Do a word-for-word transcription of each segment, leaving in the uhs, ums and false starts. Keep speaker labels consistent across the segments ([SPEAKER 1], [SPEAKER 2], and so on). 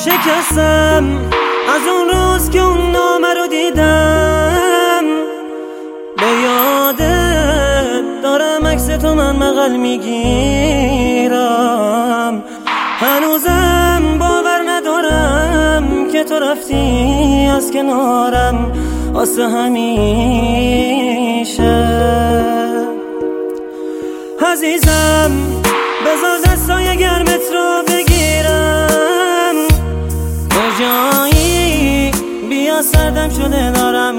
[SPEAKER 1] شکستم از اون روز که اون نامه رو دیدم، به یادت دارم عکس تو من مقل میگیرم. هنوزم باور ندارم که تو رفتی از کنارم واسه همیشه. عزیزم بذار دستای گرمت رو بگیرم، کجایی بیا سردم شده دارم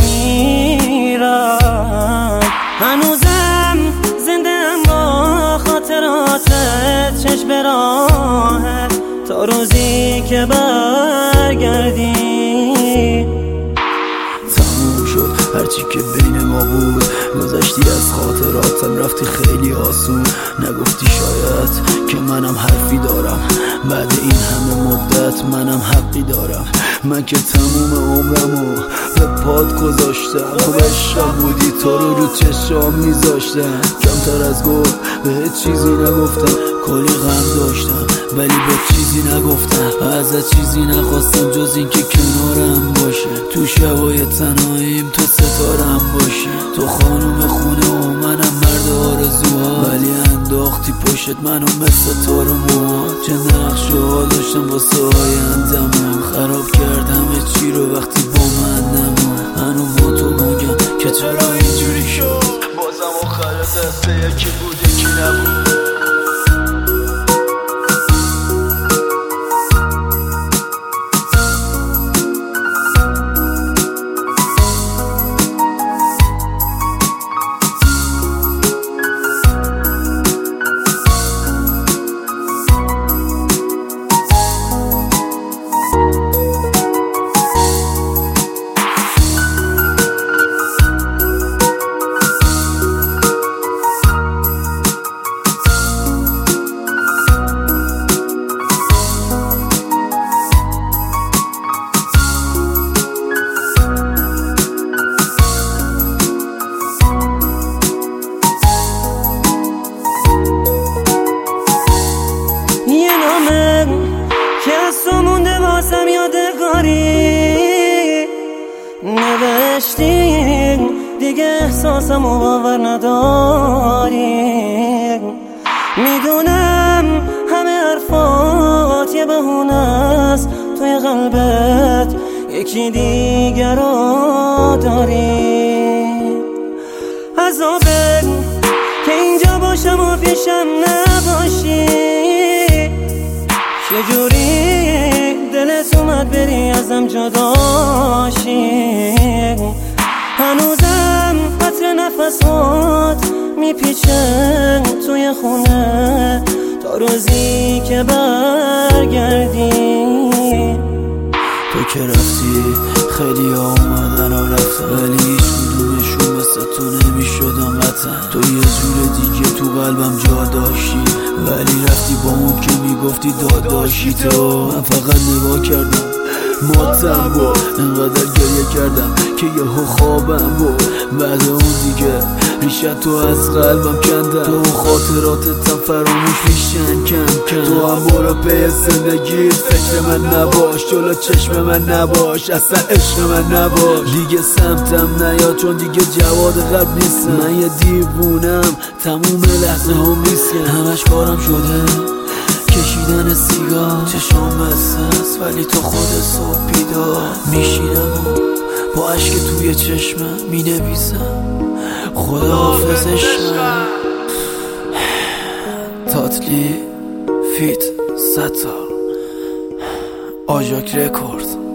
[SPEAKER 1] میمیرم. هنوزم زنده ام با خاطراتت، چشم به راهت تا روزی که برگردی.
[SPEAKER 2] تموم شد هرچی که بین ما بود، گذشتی از خاطراتم رفتی خیلی آسون. نگفتی شاید که منم حرفی دارم، بعد این همه مدت منم حقی دارم. من که تموم عمرمو به پات گذاشتم، خوب عشقم بودی تو رو رو چشام میذاشتم. کمتر از گفت به چیزی نگفتم، کلی غم داشتم ولی به چیزی نگفتم. ازت چیزی نخواستم جز این که کنارم باشه، تو شبای تنهاییم تو ستارم باشه. تو خانوم خونه و منم مرد آرزوها، ولی انداختی پشت منو مثل تار و موها. چه نقشه داشتم واسه آیندمو، خراب کردم چی رو وقتی با من نمون. منو با تو گنگم که چرا اینجوری شد، بازم آخر دسته یکی بود یکی نبود.
[SPEAKER 1] که از تو مونده واسم یادگاری، نوشتی دیگه احساسمو باور نداری. میدونم همه حرفات یه بهونه است، توی قلبت یکی دیگر رو داری. عذابه که اینجا باشم و پیشم نباشی، چجوری دلت اومد بری ازم جداشی. هنوزم قطر نفسات میپیچه توی خونه تا روزی که برگردی.
[SPEAKER 2] تو که رفتی خیلی ها اومدن و رفتن، ولی هیچ کدومشون مثل تو نمیشدن وطن. تو یه جور دیگه تو قلبم جا داشتی، ولی رفتی با اون که میگفتی داداشی. تو من فقط نگاه کردم ماتم بود، انقدر گریه کردم که یهو خوابم بود. بعد اون دیگه ریشت تو از قلبم کندم، تو خاطراتتم فراموش میشن کم کم. تو هم برو پی زندگیت، فکر من نباش، جلو چشم من نباش، اصلا عشق من نباش. دیگه سمتم نیا چون دیگه جواد قلب نیستم. من یه دیوونم تموم لحظه هم نیستم، همش کارم شده کشیدن سیگار. چشام بسته است ولی تو خود صبح بیدار میشینم و با عشق توی چشمم می نویسم خدا حافظ عشقم. تاتلی فیت ستار آژاک رکورد.